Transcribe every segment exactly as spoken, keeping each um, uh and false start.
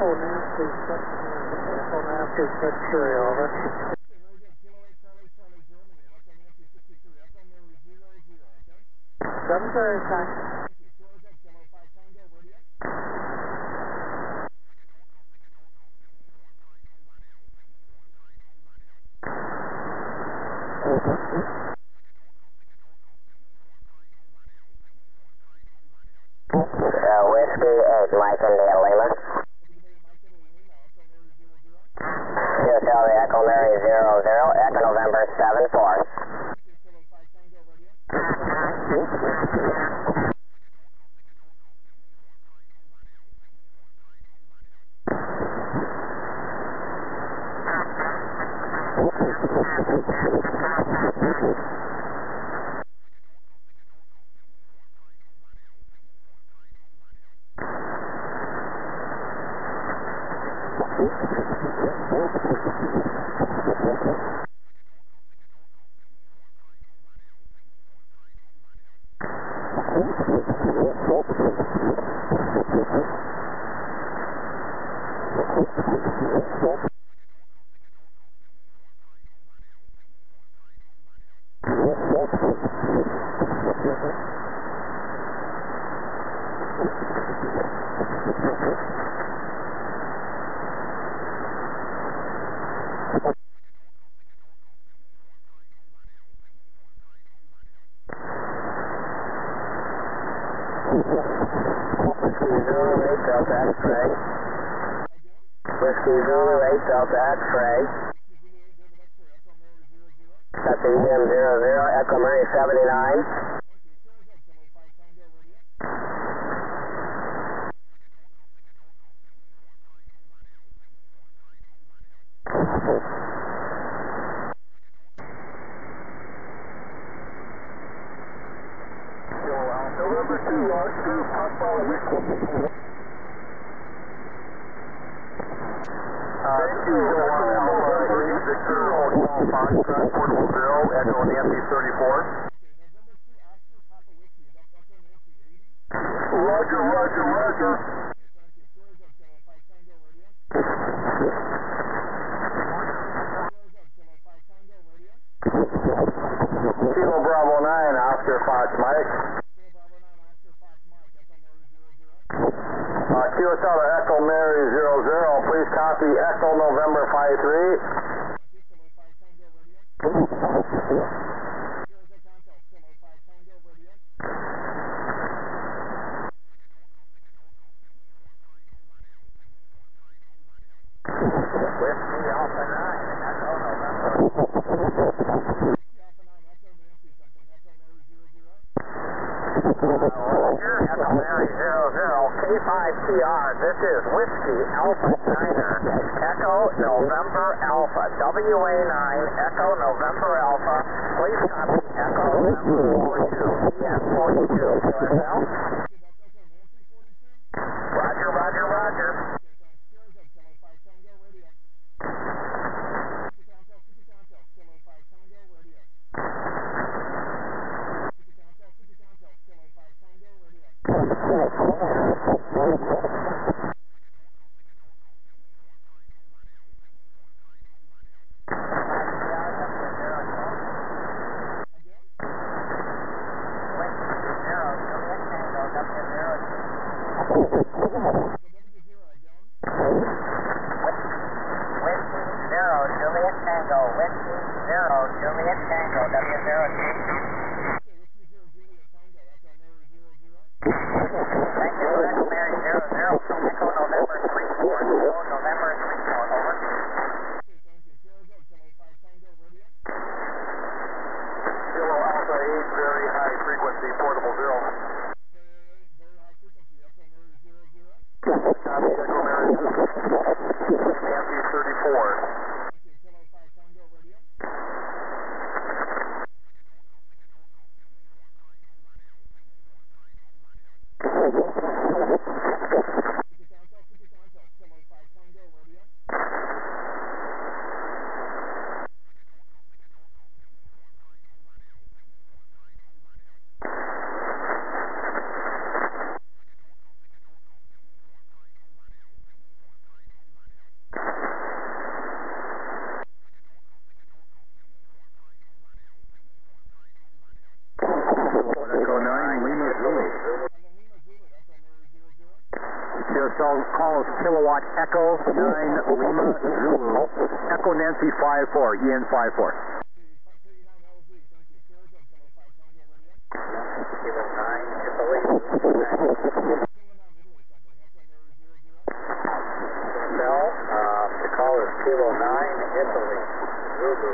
Nancy six, Echo Nancy six three, over. Seven thirty, time. Uh, Whiskey eight, Mike India Lima. Q Charlie Echo Mary zero zero, Echo November seven four. Whiskey zero eight Delta X-ray. Whiskey zero eight Delta X-ray. That's E M zero zero, Echo Mary seventy-nine. November two, two, Papa Whiskey. Uh, Zero one Alpha eight Victor Hotel Foxtrot Portable Zero, Echo Nancy thirty-four. Roger, Roger, Roger. Kilo Bravo nine, Oscar Fox Mike. Uh, Q S L to Echo Mary zero zero, please copy Echo November five three. Whiskey Alpha nine, Echo November. Roger, Echo Mary zero zero, K five T R, this is Whiskey Alpha Niner, Echo November Alpha, W A nine, Echo November Alpha, please copy Echo November forty-two, E N forty-two, Q S L. Roger, Roger, Roger. kilowatt Echo nine Lima Zulu. Echo Nancy five four, Ian five four. Kilo nine, Italy. Bell, uh, the call is Kilo nine, Italy. Zulu.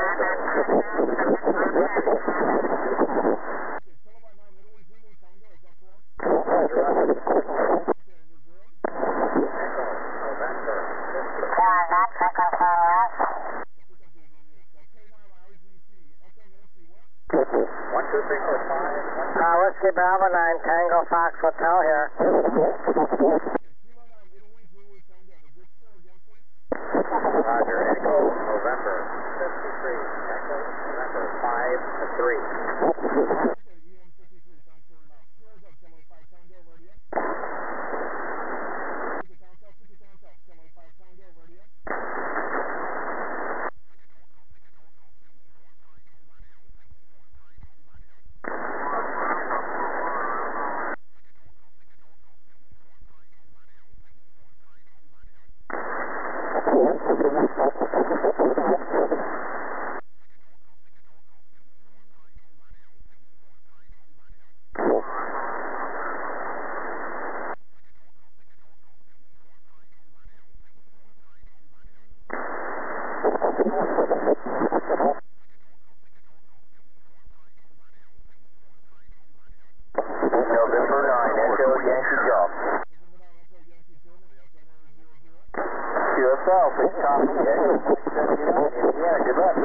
One, two, three, four, five. Uh, Whiskey Bravo nine, Tango Fox Hotel here. Roger, Echo November fifty-three, Echo November five three. November nine, Echo Yankee Golf. Q S L, please copy. Echo Mike seventy-nine, Indiana, good luck.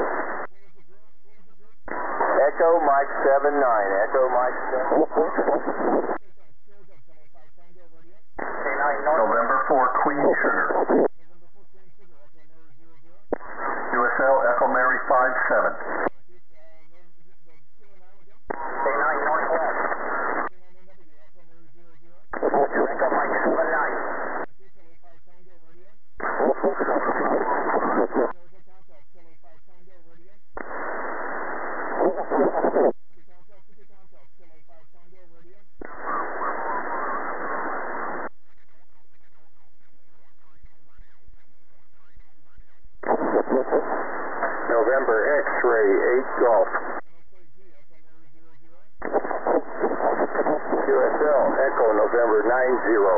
Echo Mike seventy-nine, Echo Mike seventy-nine. November four, Queen Sugar. Q S L, Echo Mary five seven. K nine Northwest. Echo Mike seventy-nine. November X-ray eight Golf. Q S L, Echo November nine zero.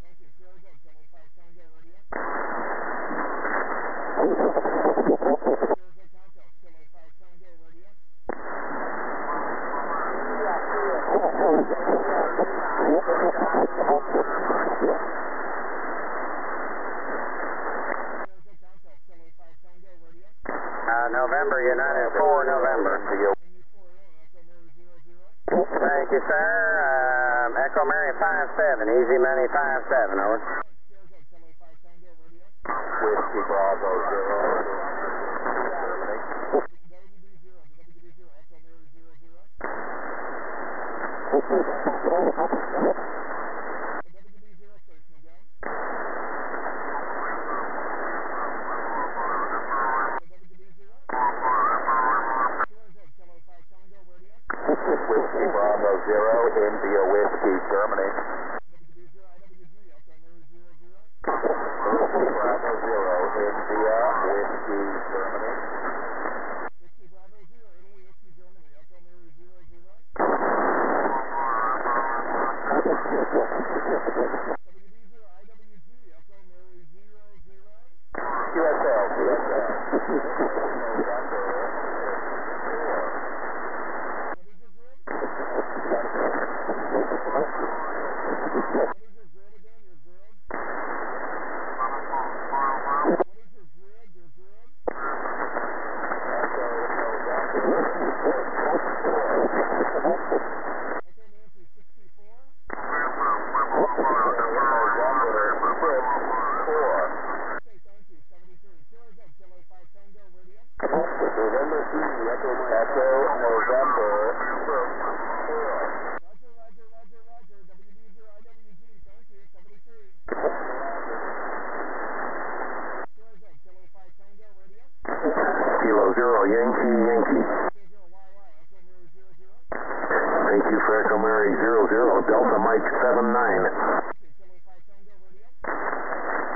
Uh, November, United four, November. Thank you, sir. Um, Echo Mary five seven, Easy Money five seven, over. Whiskey Bravo zero. Whiskey Bravo zero, India Whiskey, Germany. Whiskey Bravo zero, India Whiskey, Germany. Whiskey Bravo zero, Italy Whiskey, Germany. Echo Mary zero zero. W B zero, I W G, Echo Mary zero zero. Q S L, Q S L. November three, Echo Echo November four. Roger, Roger, Roger, Roger. W B zero I W G, thank you, seventy-three. Kilo five Tango Radio. Kilo zero Yankee Yankee. Thank you for Echo Mary zero zero, Delta Mike seven nine. Kilo five Tango Radio.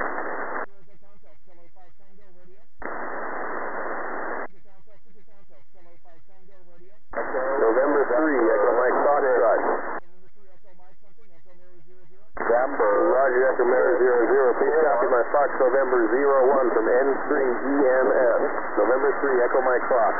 Fox, November zero one from N three E M S. November three, Echo Mike Fox.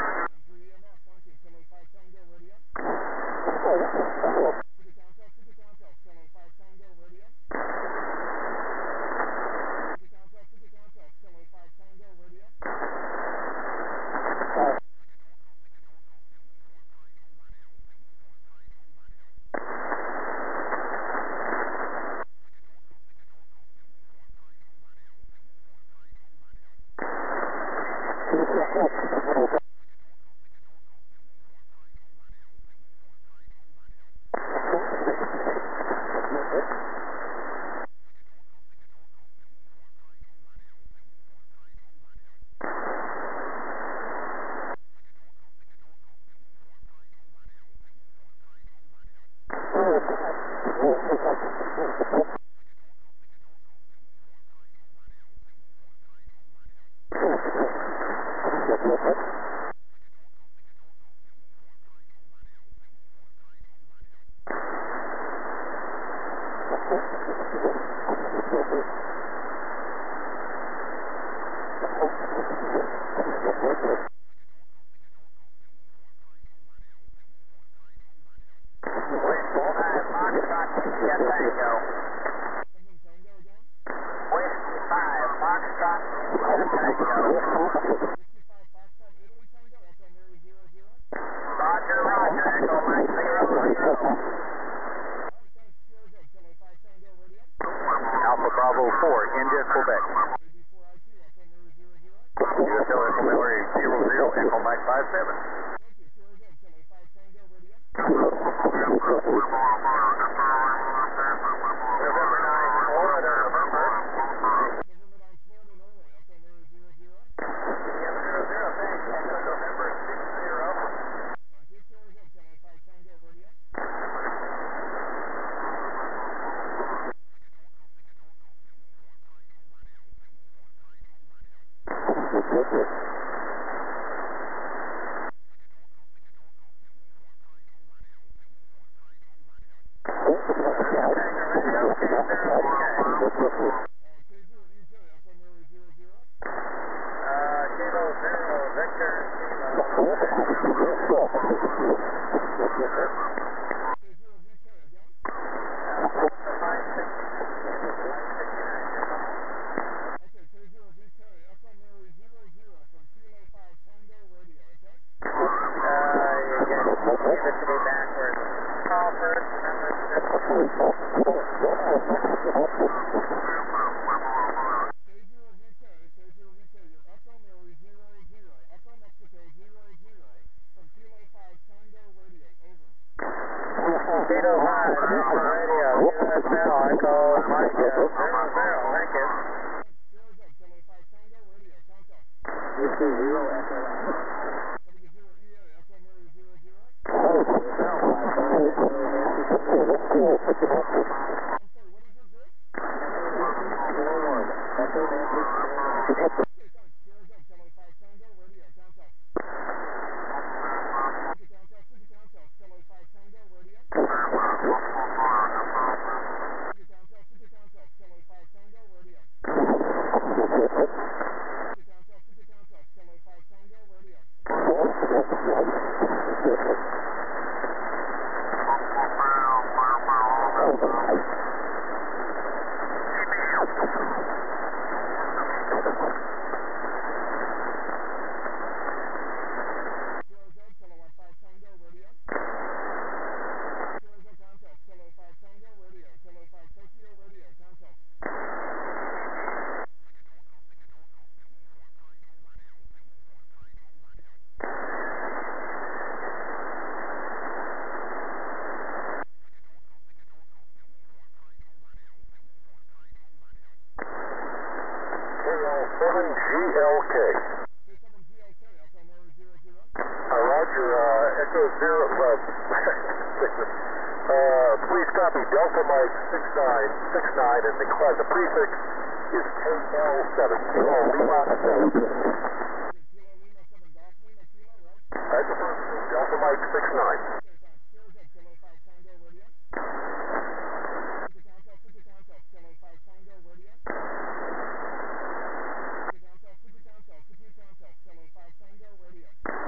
Alpha Bravo four, India, Quebec. U S L Echo Miller zero zero, Echo Mike five seven. November nine, Florida, November. E M zero zero, thanks. Echo November six zero.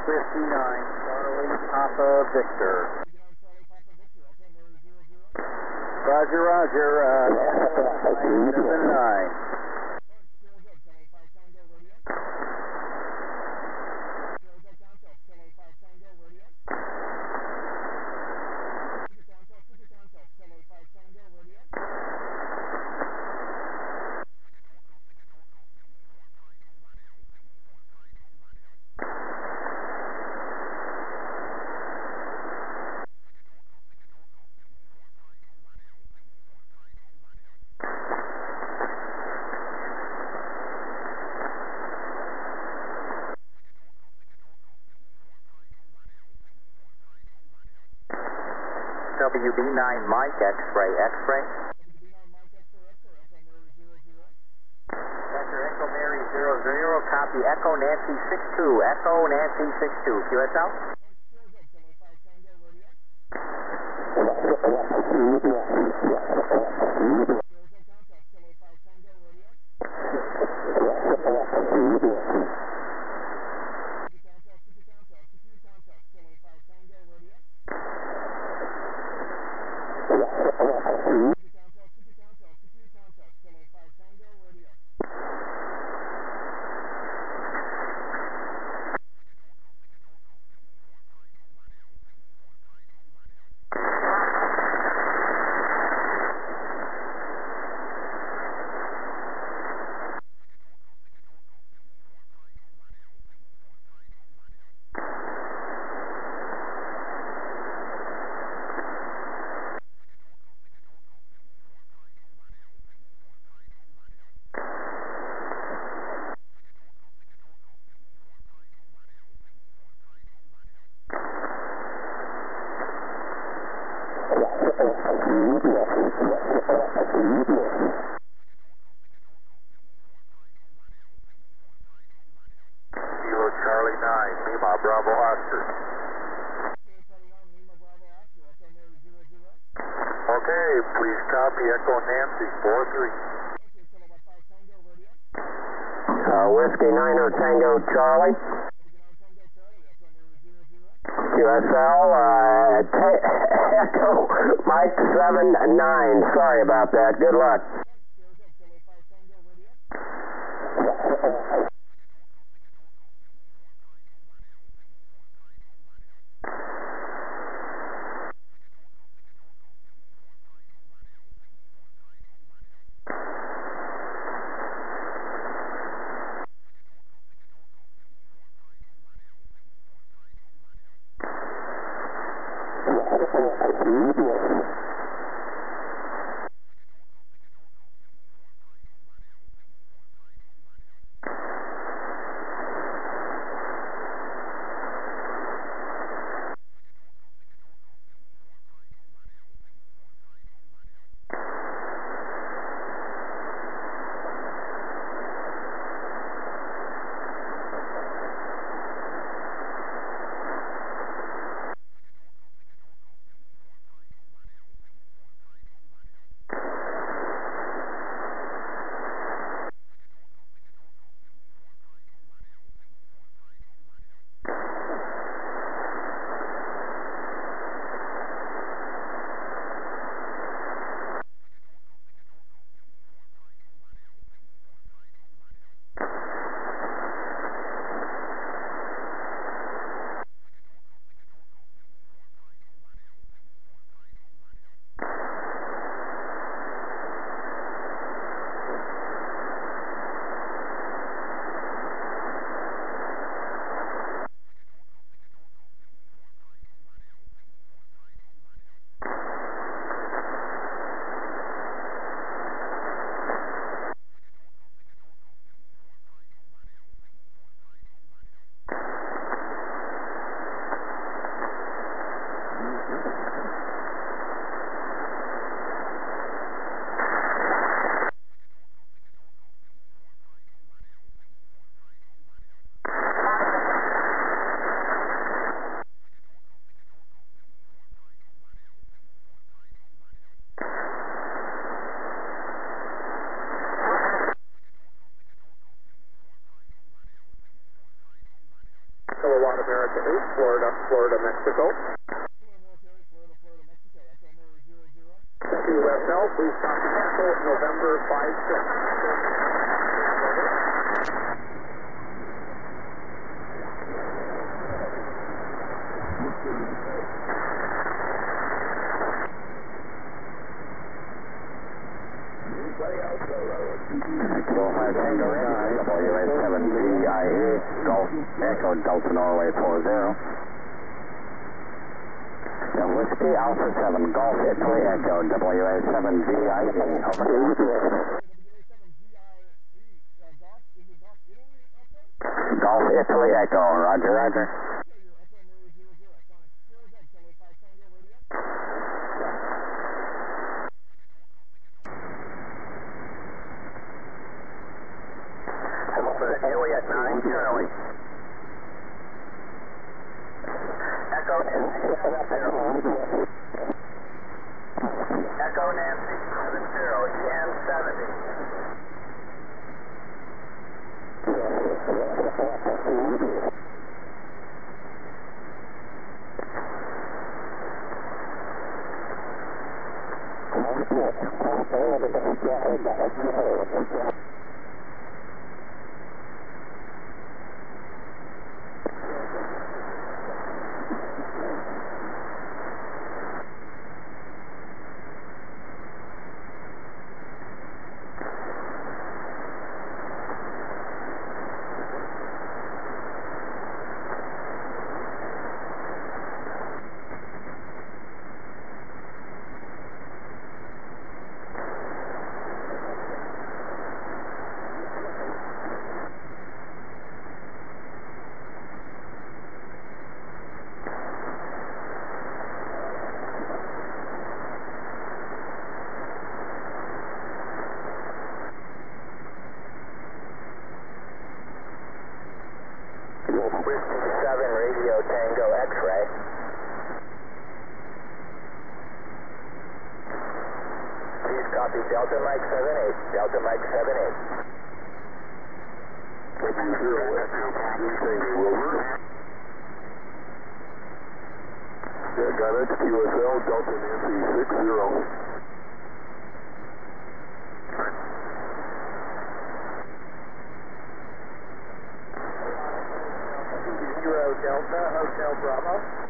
Whiskey nine, Charlie Papa Victor. Roger, roger, uh, seven nine. W B nine Mike, X-ray, X-ray. Vector Echo Mary zero zero, copy Echo Nancy six two, Echo Nancy six two, Q S L. Kilo Charlie nine, Lima Bravo Oscar. Okay, please copy Echo Nancy four three. Uh, Whiskey Niner Tango Charlie. Q S L, uh, t- Echo Mike seven nine. Sorry about that. Good luck. America eight, Florida, Florida, Mexico. Q S L, please copy Echo, November five six. Tango nine, W A seven G I E, Golf Echo Delta Norway four zero. Whiskey Alpha seven, Golf Italy Echo, W A seven G I E, over. Golf Italy Echo, roger, roger. Juliet nine, Charlie. Echo Nancy seven zero. Echo Nancy seven zero, E N seventy. Whiskey seven, Radio Tango X-Ray. Please copy Delta Mike seven eight, Delta Mike seven eight. zero, over. Yeah, got it, Q S L, Delta Nancy six zero. Delta, Hotel Bravo.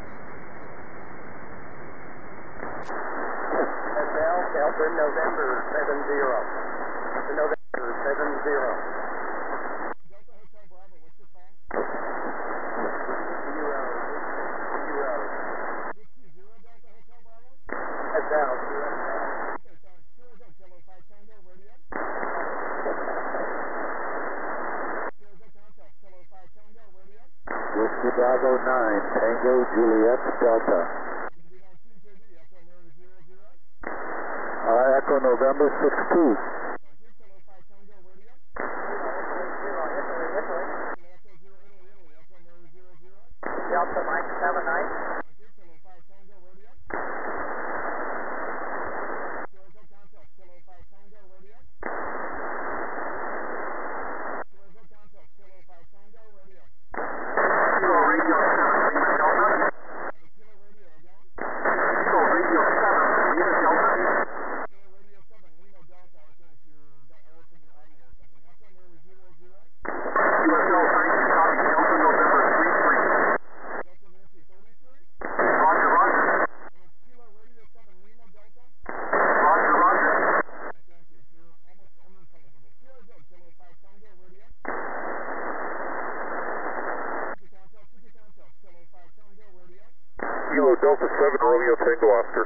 S L, Delta, November seven zero. November seven zero. Delta, Hotel Bravo, what's your call? Zero, zero. Whiskey zero, Delta, Hotel Bravo? S L. Okay, thanks. Zero, go, Kilo five Tango, radio. Zero, go, contact, Kilo five Tango, radio. Whiskey Bravo nine, Tango Juliet Delta. Uh, Echo November six two. Delta Mike seven nine. Kilo Delta seven, Romeo Tango Oscar.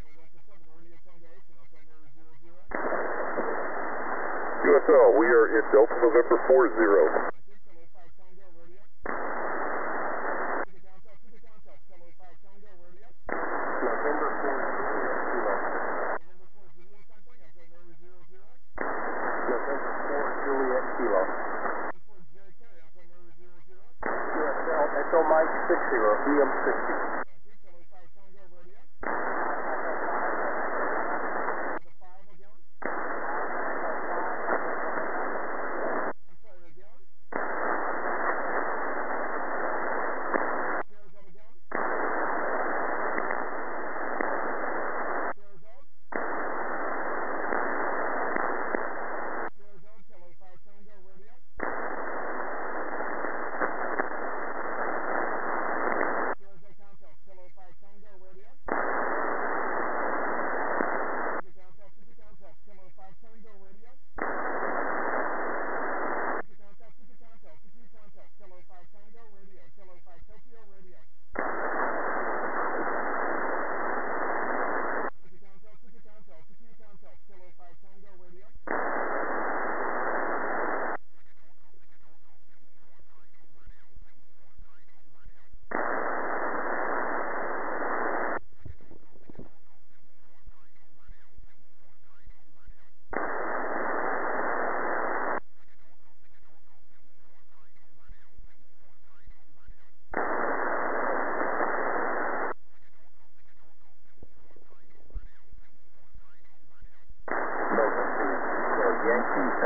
Q S L, we are in Delta November four zero. November four Juliet Kilo. Q S L, Echo Mike six zero, E M sixty.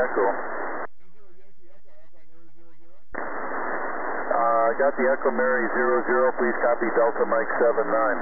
cool. Uh, got the Echo Mary zero zero, please copy Delta Mike seven nine.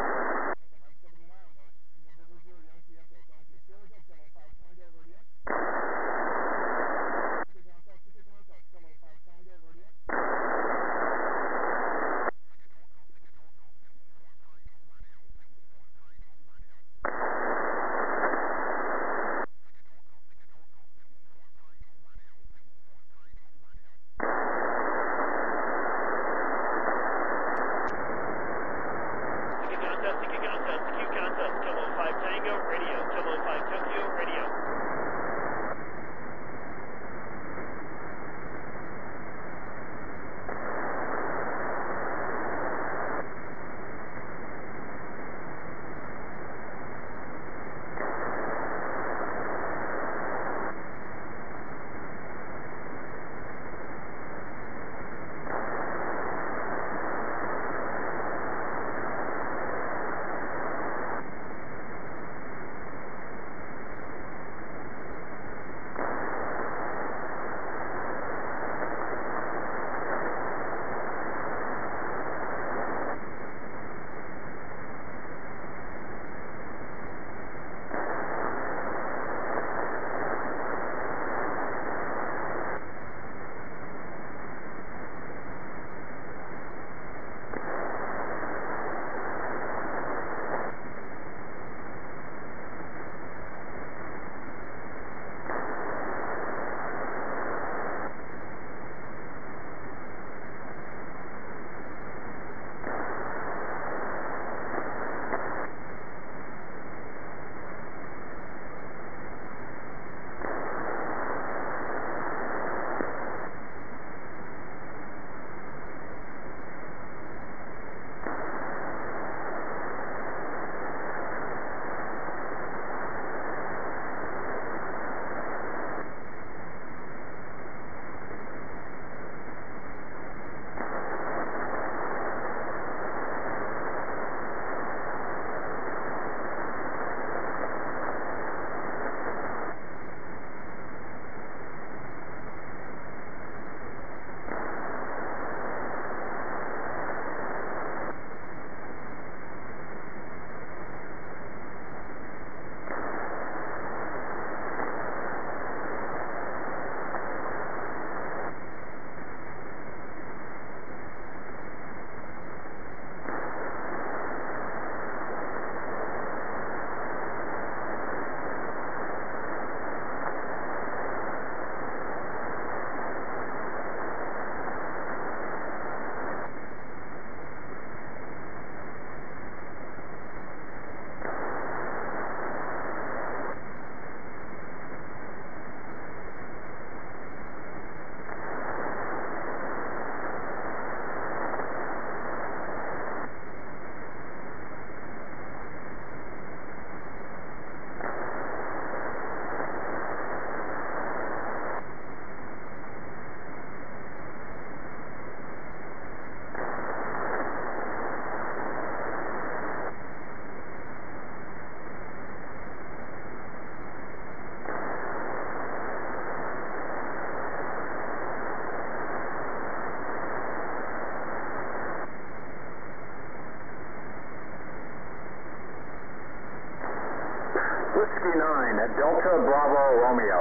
Whiskey nine at Delta Bravo Romeo.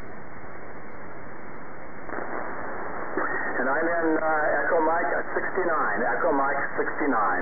And I'm in uh, Echo Mike at sixty-nine, Echo Mike sixty-nine.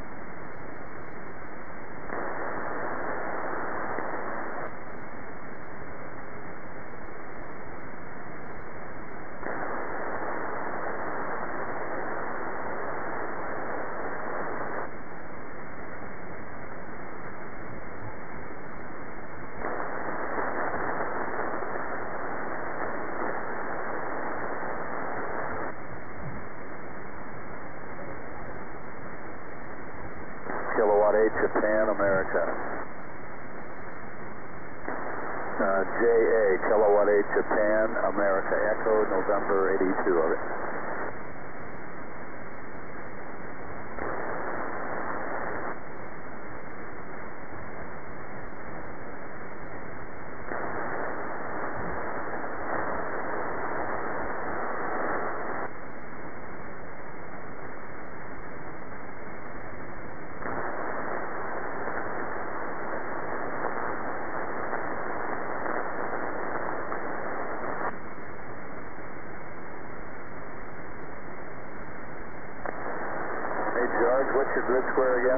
Kilowatt eight, Japan, America. Uh, J A, Kilowatt eight, Japan, America, Echo, November eighty-two of it. Which is this square again?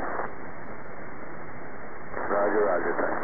Roger, roger, thanks.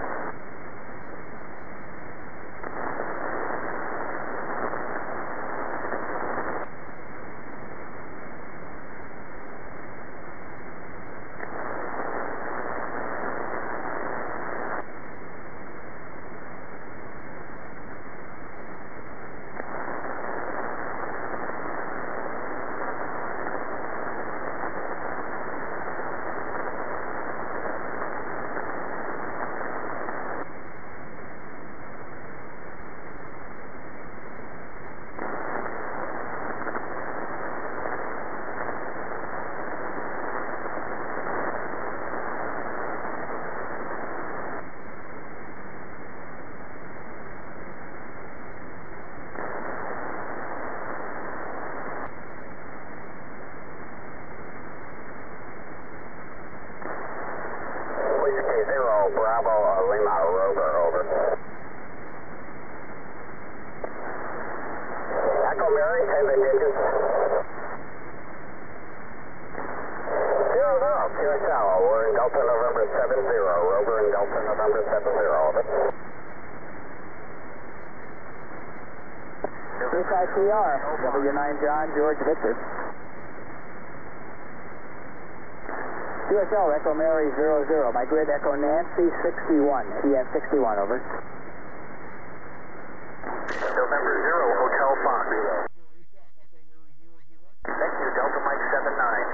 Bravo, uh, Lima, Rover, over. Echo Mary, ten the digits. Zero, zero, Curacao, we're in Delta November seven zero, Rover in Delta November seven zero, over. K five T R, W nine John, George Victor. C S L, Echo Mary zero zero. My grid, Echo Nancy sixty-one. T N sixty-one, over. November zero, Hotel Fox. Thank you, Delta Mike seven nine.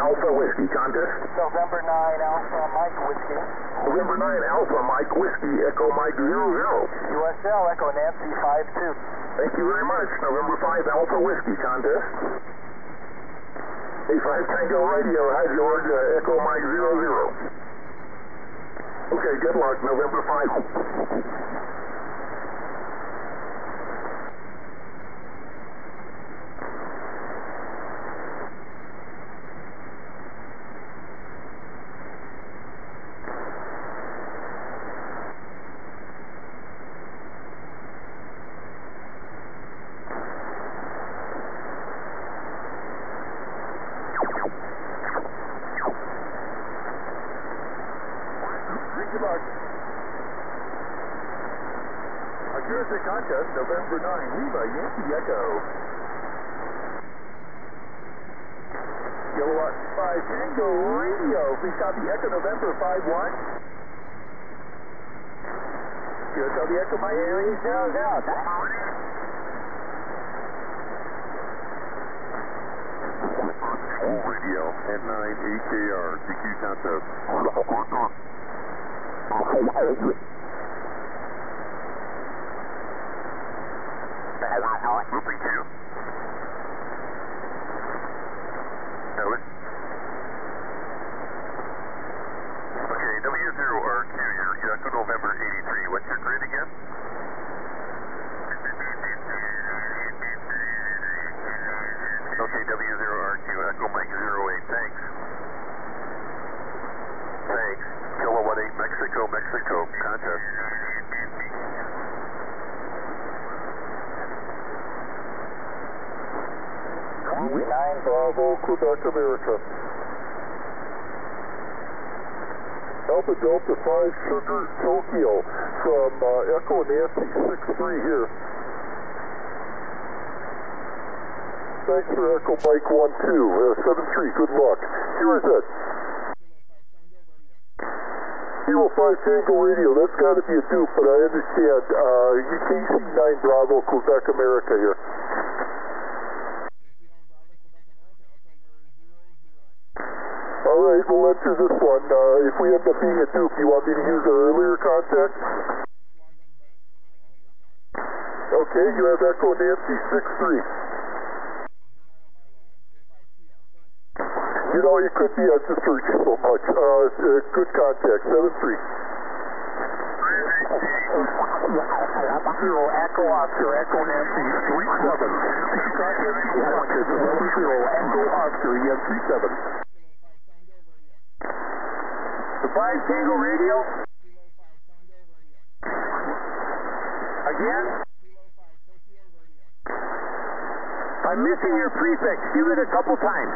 Alpha Whiskey, contest. November nine Alpha Mike Whiskey. November nine Alpha Mike Whiskey, Echo Mike zero zero. U S L Echo Nancy five two. Thank you very much. November five Alpha Whiskey, contest. A five Tango Radio, hi George, uh, Echo Mike zero zero. Okay, good luck, November five. Good luck. Accuracy contest, November nine, Lima, Yankee Echo. Kilowatt five Tango Radio, please copy Echo November five one. U S L V Echo Mike zero zero. Radio, N nine E K R, D Q contest. Looping to you. Ellis. Okay, W zero R Q, you're Echo November eighty-three. What's your grid again? Okay, W zero R Q, Echo Mike zero eight, thanks. Thanks. Kilowatt eight, Mexico, Mexico, contest. nine Bravo, Quebec, America. Alpha Delta five Sugar, Tokyo, from uh, Echo Nancy six three here. Thanks for Echo Mike one two, uh, seven three, good luck. Here is it. Kilo five Tango Radio, that's got to be a dupe, but I understand. Uh, K C nine Bravo, Quebec, America here. Alright, we'll answer this one. Uh, if we end up being a dupe, you want me to use our earlier contact? Okay, you have Echo Nancy six three. You know, it could be, I just heard you so much. Uh, uh, good contact, seven three. Zero Echo Oscar, Echo Nancy three seven. Zero Echo Oscar, E M three seven. The five Tango Radio. Again. I'm missing your prefix. Give it a couple times.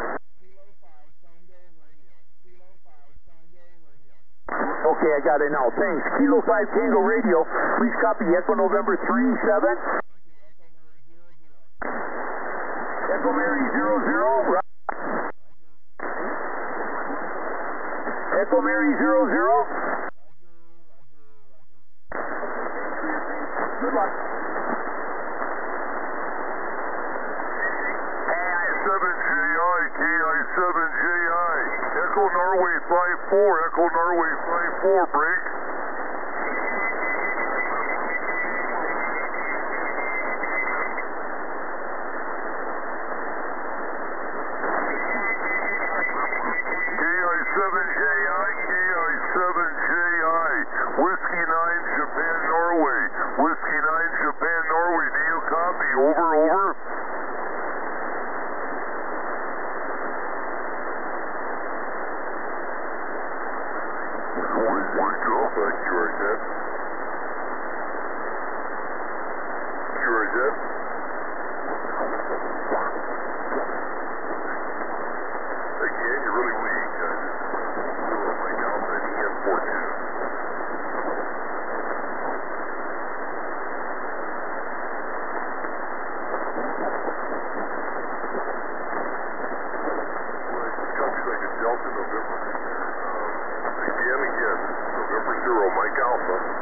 Okay, I got it now. Thanks. Kilo five Tango Radio. Please copy Echo November three seven. Echo Mary zero zero. Echo Mary zero zero. Good luck. K I seven J I, K I seven J I. Echo Norway five four, Echo Norway five four, break. K I seven J I, K I seven J I. Whiskey nine, Japan, Norway. Whiskey nine, Japan, Norway. Do you copy? Over, over. Thank you, Rajat. Thank you, Rajat. Again, you're really weak. I just feel like Alpha and E M four two. Right, this copies like a Delta November. Um, again, again. November zero, Mike Alpha.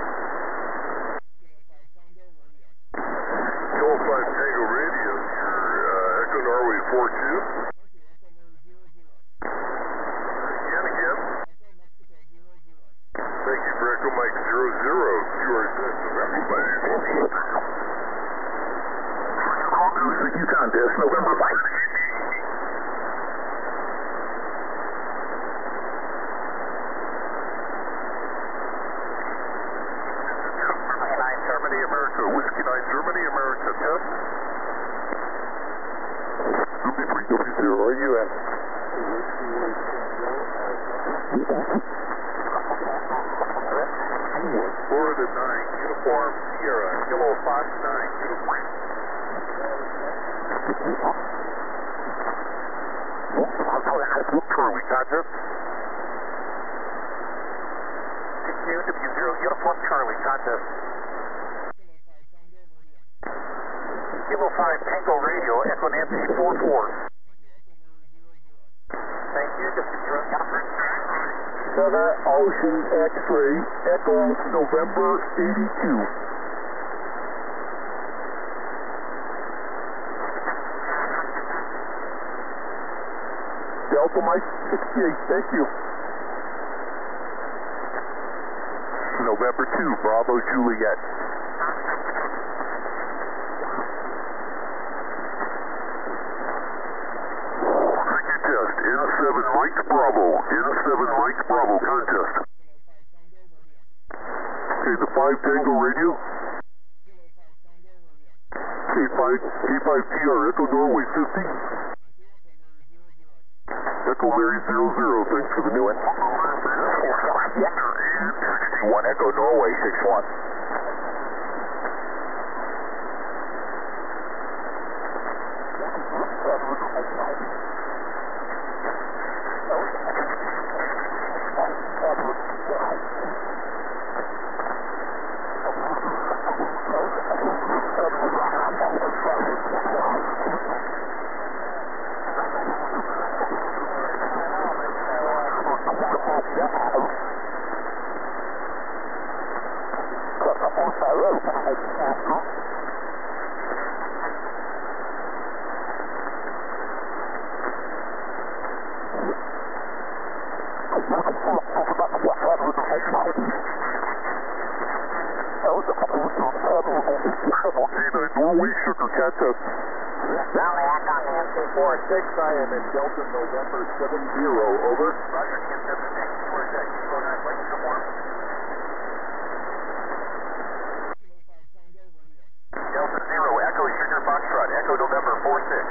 W zero, where are you at? Florida nine, Uniform Sierra, Kilo Fox nine, Uniform. Charlie, contest. T Q, W zero, Uniform Charlie, contest. Kilo five, Tango Radio, Echo Nancy four four. Thank you, W zero, Uniform. Sugar Ocean X-ray, Echo November eighty-two. Delta Mike sixty-eight, thank you. November two, Bravo Juliet. Second test, N seven Mike Bravo, N seven Mike Bravo, contest. Okay, the five Tango Radio. K five, K five T R, Echo Norway fifty. Echo Mary zero zero, thanks for the new one. One Echo Norway six one. Norway Sugar contest. Valley Echo Nancy four six, I am in Delta November seven zero, over. Roger, N seven eight, you are set, Kilo nine, Lake Uniform. Delta zero, Echo Sugar Foxtrot, Echo November four six.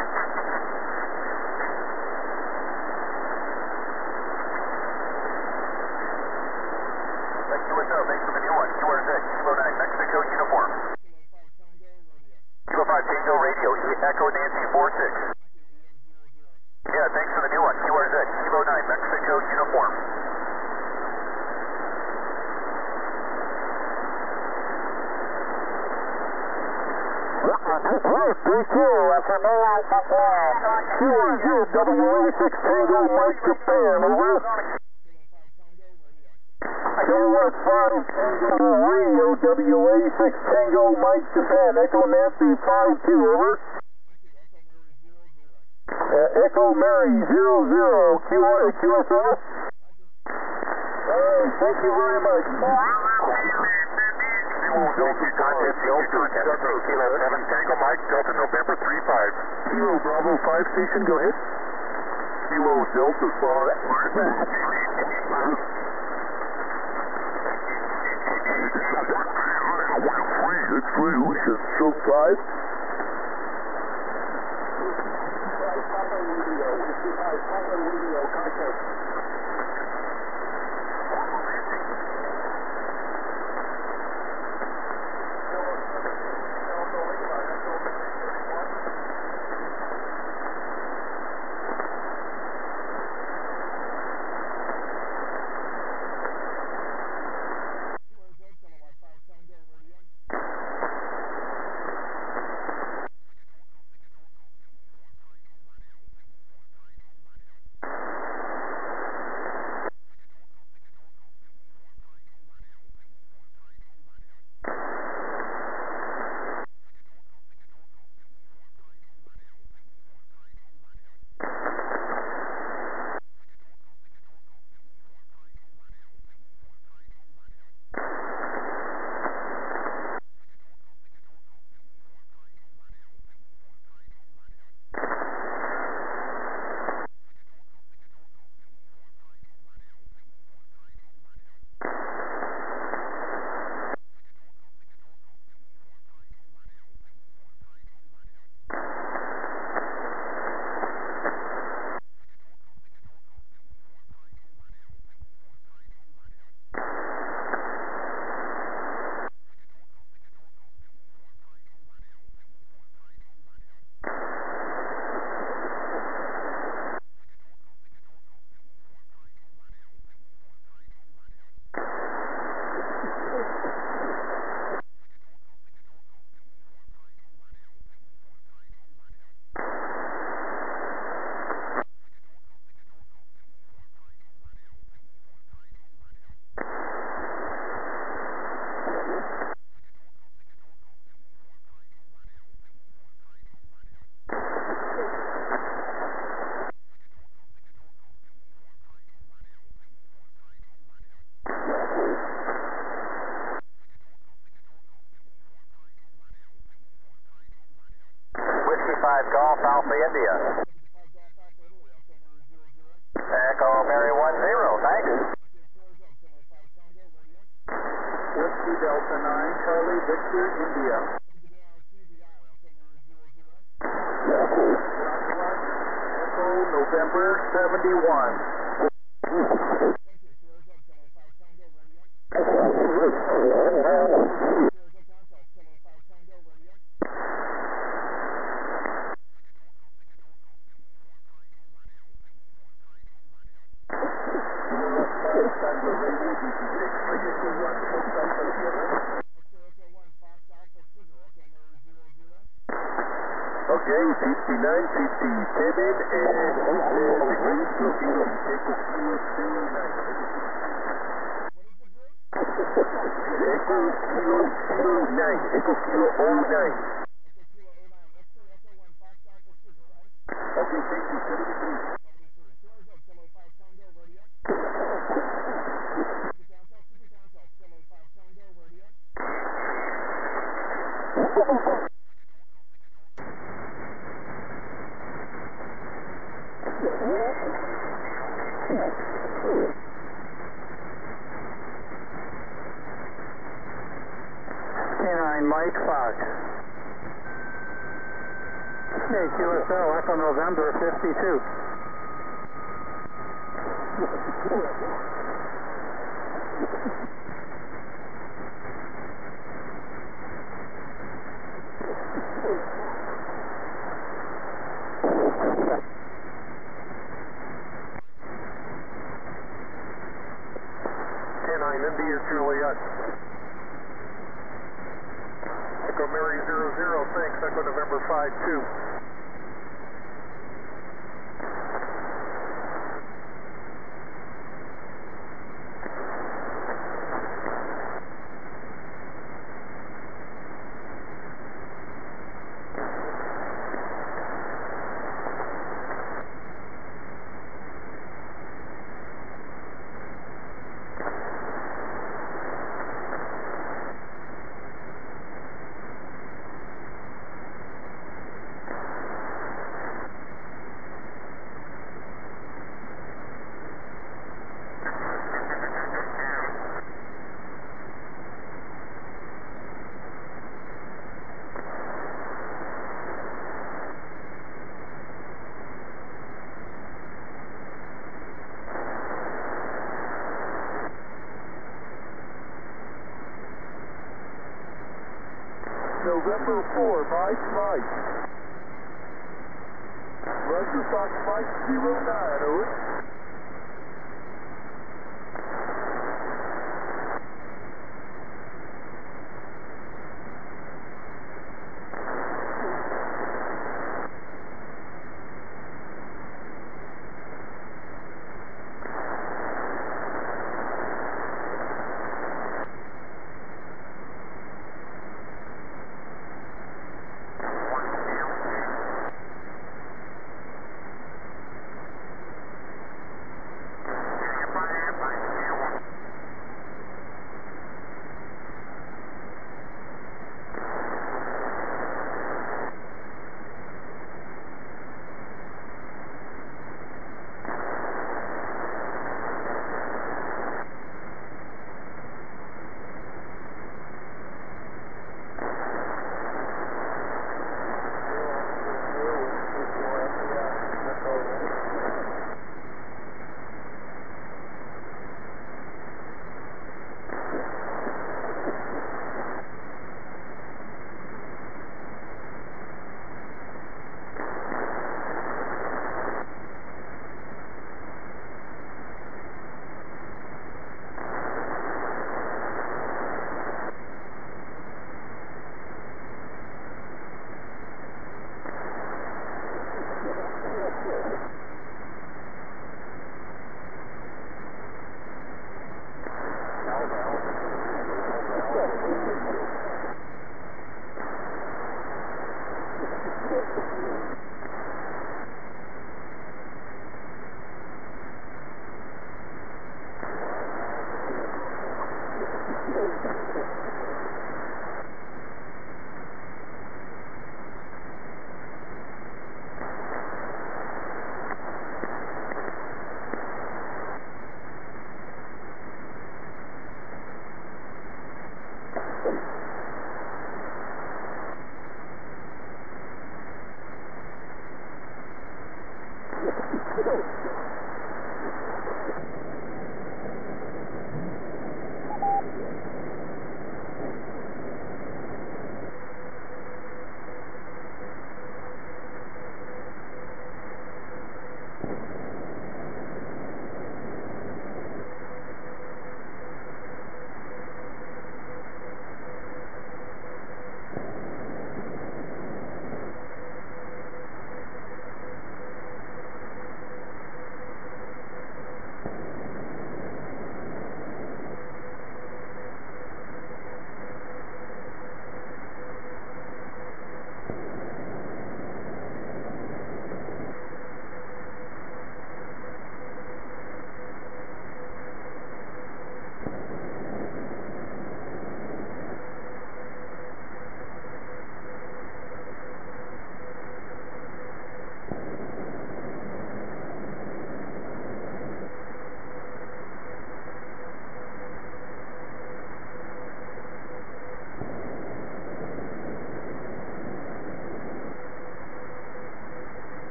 Thank you, what's up, thanks for the new one, you are set, Kilo nine, Mexico Uniform. Kilo five Tango Radio, Echo Nancy four six. Yeah, thanks for the new one, Q R Z, Kilo nine, Mexico Uniform. three two, for me, I think Q R Z, W A six Tango Mike Japan, over. Kilo five Tango Radio, W A six Tango Mike Japan, Echo Nancy five two, over. Uh, Echo Mary zero zero, Q R Q S over. Hey, thank you very much. Delta contest, Delta seven, Kilo seven, Tango Mike, Delta November three five. Kilo Bravo five station, go ahead. Kilo Delta five. X-ray Ocean, show five. five Golf Alpha India. Echo Mary one zero, thanks. Whiskey Delta nine, Charlie Victor, India. Echo November seventy-one. Okay, fifty-nine fifty, David and Degrees, Kilo, Echo Kilo two nine. Echo Kilo two nine, Echo Kilo oh nine. Okay, thank you, seventy-three. Canine Mike Fox. Hey, Q S L, Echo November fifty-two. Canine India Juliet. Echo Mary zero zero, thanks, Echo November five two. November four, Mike Mike. Roger, Fox Mike zero nine, over.